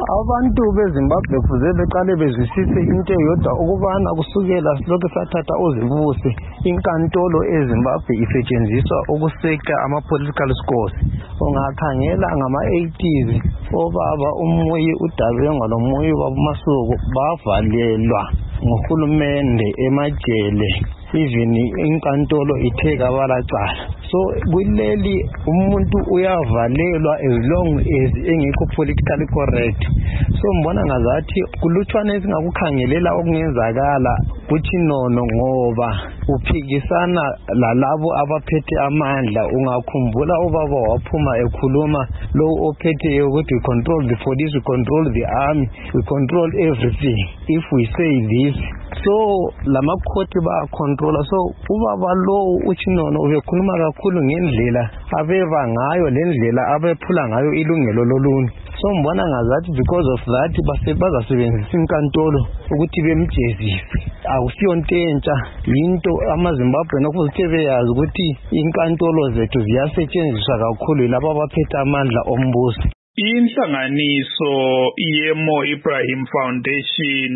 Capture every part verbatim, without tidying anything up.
Abantu beZimbabwe kuze beqale bezwisise into eyodwa ukubana kusukela silokhu sathatha uzibuse inkantolo eZimbabwe isetshenziswa ukuseka ama-political scores. Ungakhangela ngama-eighties obaba uMuyi uDabengwa loMuyi wabuMasuku bavalelwa ngohulumende emajele, even inkantolo ithe kabalacala. So kuleli umuntu uyavalelwa as long as engekho politically correct. So mbona ngazathi kulutshwana esingakukhangelela okungenzakala kuthi nono ngoba uphikisana lalabo abaphethe amandla. Ungakhumbula ubaba waphuma ekhuluma lo ophethe ukuthi we control the police, we control the army, we control everything if we say this. So lama court ba controller. So ubaba lo uthi nono ubekhuluma kakhulu ngendlela abeva ngayo lendlela abephula ngayo ilungelo loluntu. So mbona ngazathi because of that basebenzisa inkantolo ukuthi bemjezise. Akusiyo into entsha, into amaZimbabwe nokuthi beyazi ukuthi inkantolo zethu ziyasetshenziswa kakhulu labo abaphethe amandla ombuso. Inhlanganiso yemo Ibrahim Foundation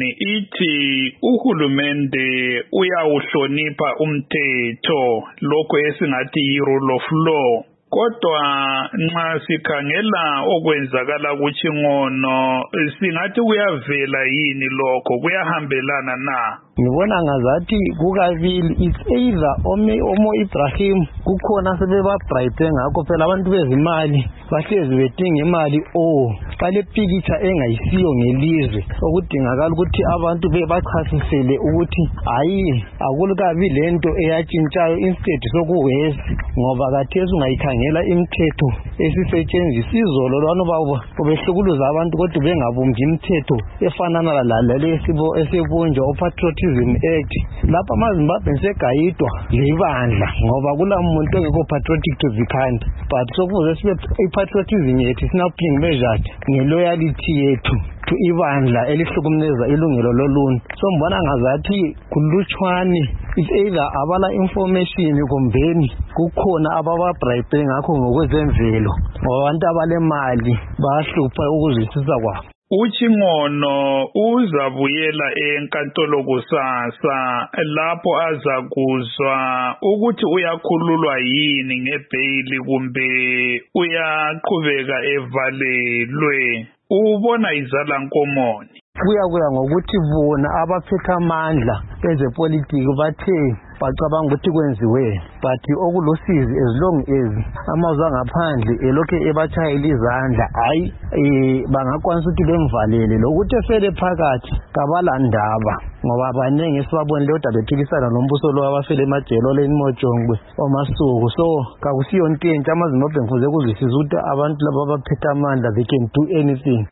ithi uhulumende uyawuhlonipha umthetho, lokho esingathi rule of law. Kodwa nxa sikhangela okwenzakala kuChingono singathi kuyavela yini lokho, kuyahambelana na? Ngibona ngazathi kukabili, it's either ome omo Ibrahim kukhona sebeba bribe ngakho phela abantu bezimali bahlezi bedinga imali o bale picture engayisiyo ngelizwe okudingakala ukuthi abantu bebachasisele ukuthi hayi akulukabi lento eyatshintshayo instead sokuwesi, ngoba kathesi ungayikhangela imithetho esisetshenziswa izolo lwana babo behlukuluza abantu kodwa bengabumbi imithetho efanana lalale esibo esibunjwa uPatriotism Act. Lapha amaZimbabwe segayidwa libandla ngoba kulamuntu ongekho patriotic to the country, but sokuze sibe ipatriotism yethu sinaping measured ngeloyalty yethu to ibandla elihlukumeza ilungelo loluntu. So mbona ngazathi kulutshwane, it's either abala information kumbeni kukhona ababa bribe ngakho ngokwezemvelo ngoba abantu abalemali bahlupha ukuzwisisa kwabo. uChingono uzabuyela enkantolo kusasa lapho azakuzwa ukuthi uyakhululwa yini ngebhayili kumbe uyaqhubeka evalelwe. Ubona izala nkomoni. Kuya kuya ngokuthi bona abaphethe amandla ezepolitiki bathe bacabanga ukuthi kwenziwe, but okulusizi as long as amazwe angaphandle elokhe ebachayela izandla hayi eh bangakwanisa ukuthi bemvalele lokuthi efele phakathi kabalandaba ngoba abanenge esibabonile kodwa bephikisana nombuso lo abafele emajele leNimojongwe oMasuku. So kakusiyo into entsha amaZimbabwe kuze kuzwisisa ukuthi abantu laba abaphethe amandla they can do anything.